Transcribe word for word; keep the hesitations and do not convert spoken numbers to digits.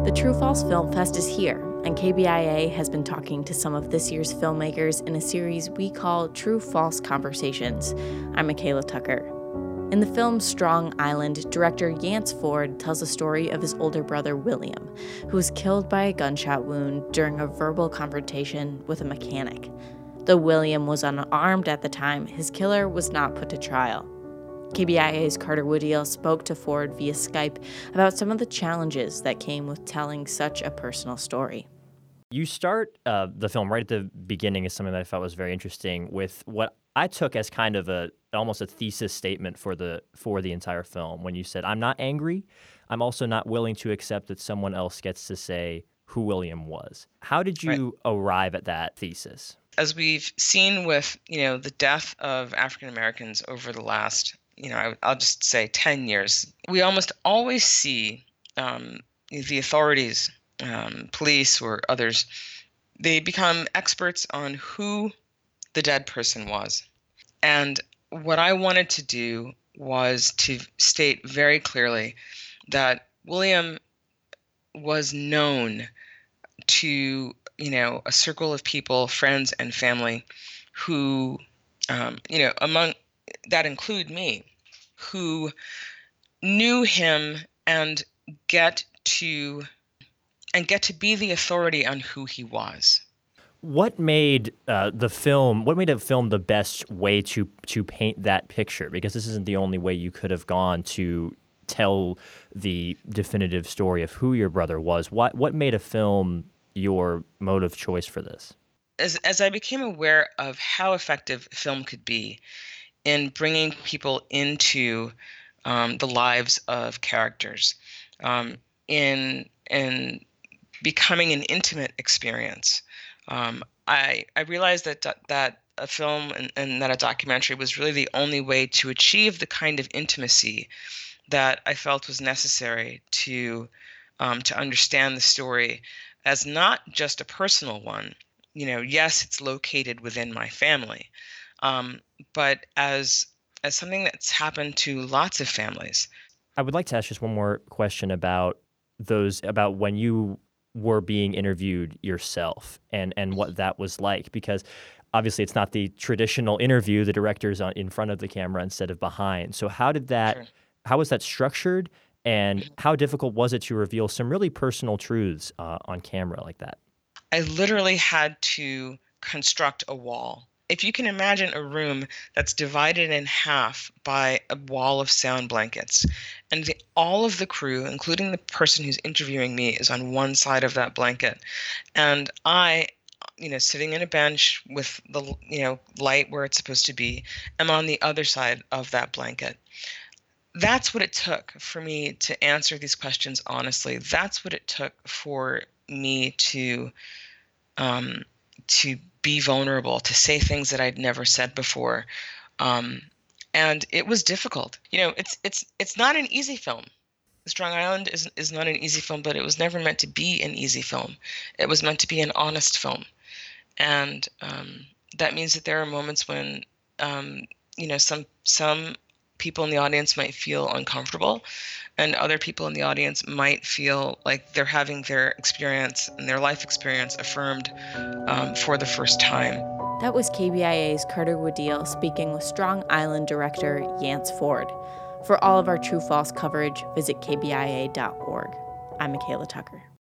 The True False Film Fest is here, and K B I A has been talking to some of this year's filmmakers in a series we call True False Conversations. I'm Michaela Tucker. In the film Strong Island, director Yance Ford tells the story of his older brother William, who was killed by a gunshot wound during a verbal confrontation with a mechanic. Though William was unarmed at the time, his killer was not put to trial. K B I A's Carter Woodiel spoke to Ford via Skype about some of the challenges that came with telling such a personal story. You start uh, the film right at the beginning is something that I felt was very interesting with what I took as kind of a almost a thesis statement for the for the entire film when you said, I'm not angry. I'm also not willing to accept that someone else gets to say who William was. How did you right. arrive at that thesis? As we've seen with, you know, the death of African Americans over the last, you know, I'll just say ten years, we almost always see um, the authorities, um, police or others, they become experts on who the dead person was. And what I wanted to do was to state very clearly that William was known to, you know, a circle of people, friends and family who, um, you know, among that include me, who knew him and get to and get to be the authority on who he was. What made uh, the film? What made a film the best way to to paint that picture? Because this isn't the only way you could have gone to tell the definitive story of who your brother was. What what made a film your mode of choice for this? As as I became aware of how effective film could be in bringing people into um, the lives of characters, um, in in becoming an intimate experience. Um, I I realized that that a film and, and that a documentary was really the only way to achieve the kind of intimacy that I felt was necessary to um, to understand the story as not just a personal one. You know, yes, it's located within my family, um, but as as something that's happened to lots of families. I would like to ask just one more question about those about when you were being interviewed yourself and, and what that was like, because obviously it's not the traditional interview, the director's on in front of the camera instead of behind. So how did that, sure. how was that structured, and how difficult was it to reveal some really personal truths uh, on camera like that? I literally had to construct a wall. If you can imagine a room that's divided in half by a wall of sound blankets, and the, all of the crew, including the person who's interviewing me, is on one side of that blanket, and I, you know, sitting in a bench with the, you know, light where it's supposed to be, am on the other side of that blanket. That's what it took for me to answer these questions honestly. That's what it took for me to, um, to be vulnerable, to say things that I'd never said before. Um, and it was difficult. You know, it's it's it's not an easy film. Strong Island is is not an easy film, but it was never meant to be an easy film. It was meant to be an honest film. And um, that means that there are moments when, um, you know, some some people in the audience might feel uncomfortable, and other people in the audience might feel like they're having their experience and their life experience affirmed um, for the first time. That was K B I A's Carter Woodiel speaking with Strong Island director Yance Ford. For all of our True False coverage, visit K B I A dot org. I'm Michaela Tucker.